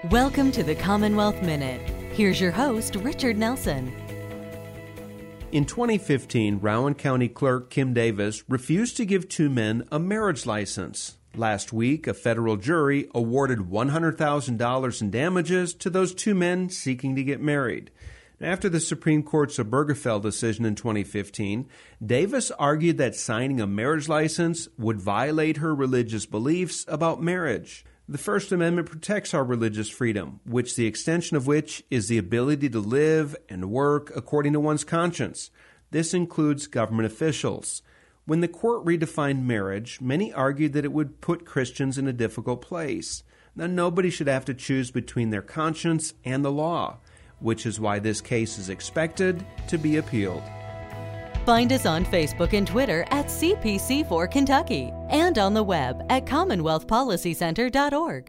Welcome to the Commonwealth Minute. Here's your host, Richard Nelson. In 2015, Rowan County Clerk Kim Davis refused to give two men a marriage license. Last week, a federal jury awarded $100,000 in damages to those two men seeking to get married. After the Supreme Court's Obergefell decision in 2015, Davis argued that signing a marriage license would violate her religious beliefs about marriage. The First Amendment protects our religious freedom, the extension of which is the ability to live and work according to one's conscience. This includes government officials. When the court redefined marriage, many argued that it would put Christians in a difficult place. Now, nobody should have to choose between their conscience and the law, which is why this case is expected to be appealed. Find us on Facebook and Twitter at CPC4 Kentucky and on the web at CommonwealthPolicyCenter.org.